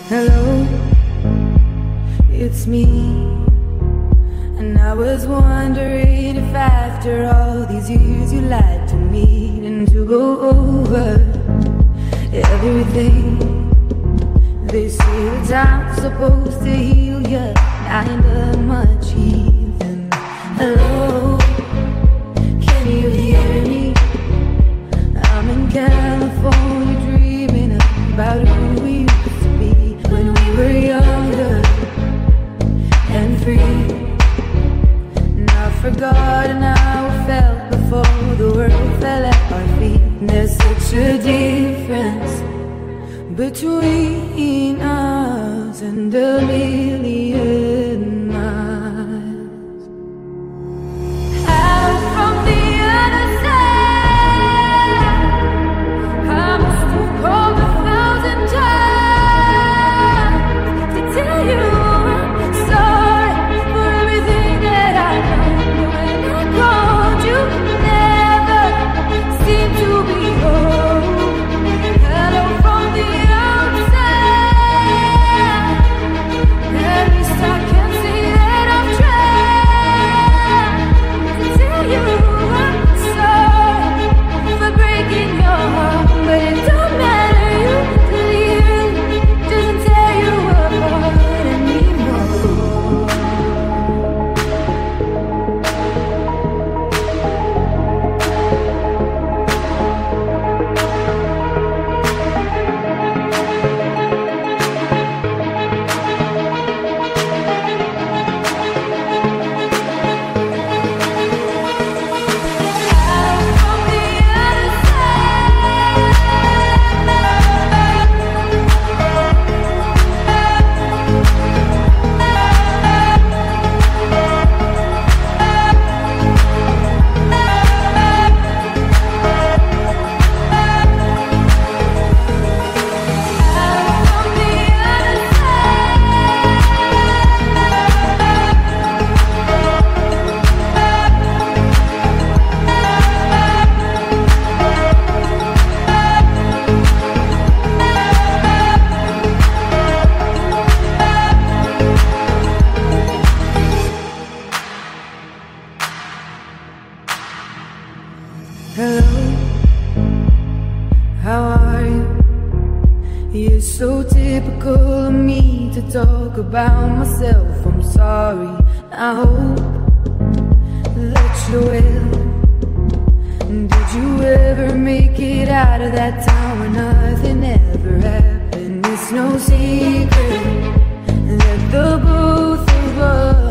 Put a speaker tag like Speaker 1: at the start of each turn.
Speaker 1: Hello, it's me. And I was wondering if after all these years you'd like to meet and to go over everything. They say the time's supposed to heal you, not that much healing. Hello, can you hear me? I'm in California dreaming about who we used to be when we were younger and free. And I've forgotten how it felt before the world fell at our feet. And there's such a difference between us and a million miles. Out from the other side, I must have called 1,000 times to tell you I'm sorry for everything that I've done. When I called, you never seemed to be home. Hello from the outside. At least I can say that I've tried to tell you I'm sorry for breaking your heart. But it don't matter, you clearly doesn't tear you apart anymore. Hello, how are you? You're so typical of me to talk about myself. I'm sorry, I hope that you're well. Did you ever make it out of that town where nothing ever happened? It's no secret that the both of us